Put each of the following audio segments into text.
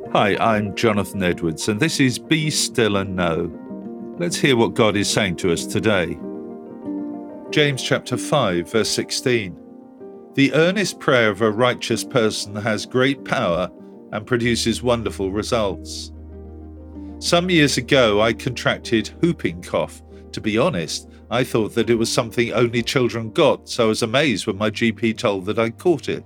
Hi, I'm Jonathan Edwards, and this is Be Still and Know. Let's hear what God is saying to us today. James chapter 5, verse 16. The earnest prayer of a righteous person has great power and produces wonderful results. Some years ago, I contracted whooping cough. To be honest, I thought that it was something only children got, so I was amazed when my GP told that I'd caught it.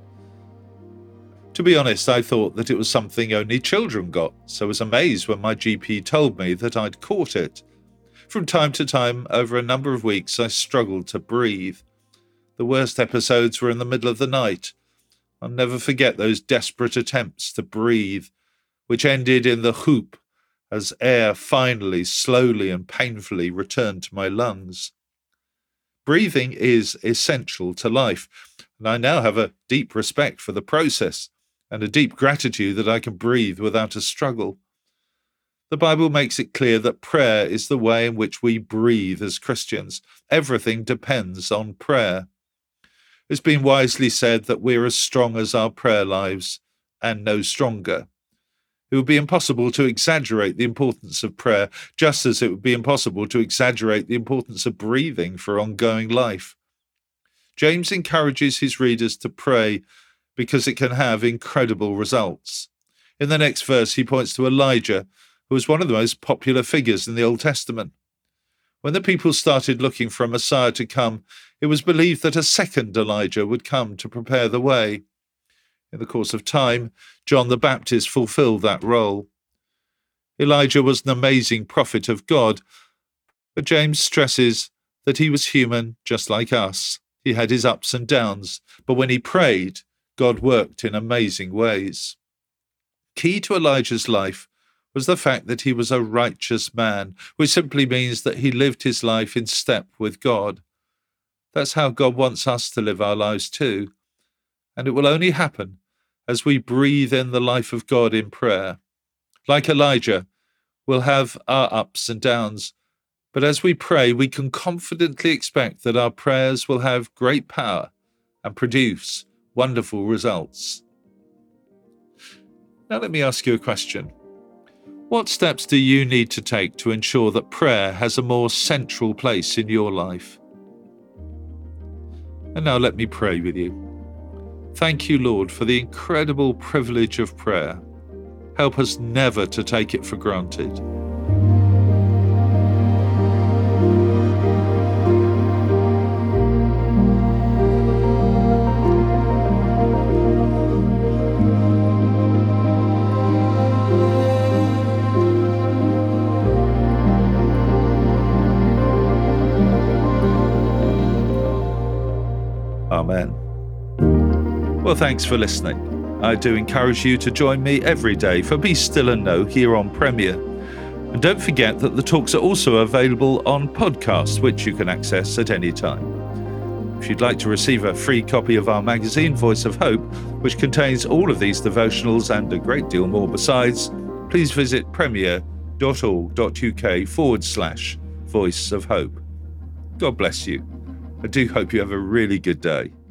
To be honest, I thought that it was something only children got, so I was amazed when my GP told me that I'd caught it. From time to time, over a number of weeks, I struggled to breathe. The worst episodes were in the middle of the night. I'll never forget those desperate attempts to breathe, which ended in the whoop as air finally, slowly and painfully returned to my lungs. Breathing is essential to life, and I now have a deep respect for the process and a deep gratitude that I can breathe without a struggle. The Bible makes it clear that prayer is the way in which we breathe as Christians. Everything depends on prayer. It's been wisely said that we're as strong as our prayer lives and no stronger. It would be impossible to exaggerate the importance of prayer, just as it would be impossible to exaggerate the importance of breathing for ongoing life. James encourages his readers to pray because it can have incredible results. In the next verse, he points to Elijah, who was one of the most popular figures in the Old Testament. When the people started looking for a Messiah to come, it was believed that a second Elijah would come to prepare the way. In the course of time, John the Baptist fulfilled that role. Elijah was an amazing prophet of God, but James stresses that he was human just like us. He had his ups and downs, but when he prayed, God worked in amazing ways. Key to Elijah's life was the fact that he was a righteous man, which simply means that he lived his life in step with God. That's how God wants us to live our lives too, and it will only happen as we breathe in the life of God in prayer. Like Elijah, we'll have our ups and downs, but as we pray, we can confidently expect that our prayers will have great power and produce wonderful results. Now let me ask you a question. What steps do you need to take to ensure that prayer has a more central place in your life? And now let me pray with you. Thank you, Lord, for the incredible privilege of prayer. Help us never to take it for granted. Amen. Well, thanks for listening. I do encourage you to join me every day for Be Still and Know here on Premier. And don't forget that the talks are also available on podcast, which you can access at any time. If you'd like to receive a free copy of our magazine, Voice of Hope, which contains all of these devotionals and a great deal more besides, please visit premier.org.uk/Voice of Hope. God bless you. I do hope you have a really good day.